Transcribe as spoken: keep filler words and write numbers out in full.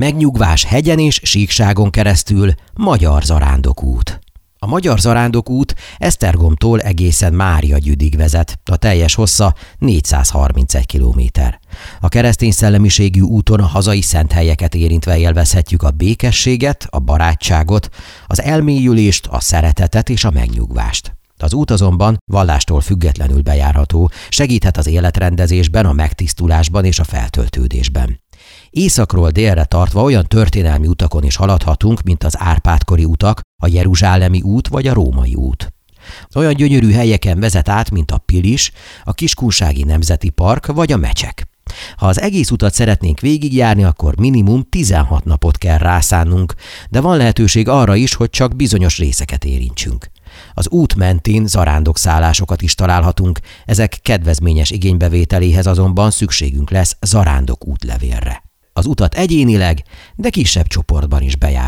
Megnyugvás hegyen és síkságon keresztül, Magyar Zarándokút. A Magyar Zarándokút Esztergomtól egészen Máriagyüdig vezet, a teljes hossza négyszázharmincegy kilométer. A keresztény szellemiségű úton a hazai szent helyeket érintve élvezhetjük a békességet, a barátságot, az elmélyülést, a szeretetet és a megnyugvást. Az út azonban vallástól függetlenül bejárható, segíthet az életrendezésben, a megtisztulásban és a feltöltődésben. Északról délre tartva olyan történelmi utakon is haladhatunk, mint az Árpád-kori utak, a Jeruzsálemi út vagy a Római út. Olyan gyönyörű helyeken vezet át, mint a Pilis, a Kiskunsági Nemzeti Park vagy a Mecsek. Ha az egész utat szeretnénk végigjárni, akkor minimum tizenhat napot kell rászánnunk, de van lehetőség arra is, hogy csak bizonyos részeket érintsünk. Az út mentén zarándokszállásokat is találhatunk, ezek kedvezményes igénybevételéhez azonban szükségünk lesz zarándok útlevélre. Az utat egyénileg, de kisebb csoportban is bejárhatjuk.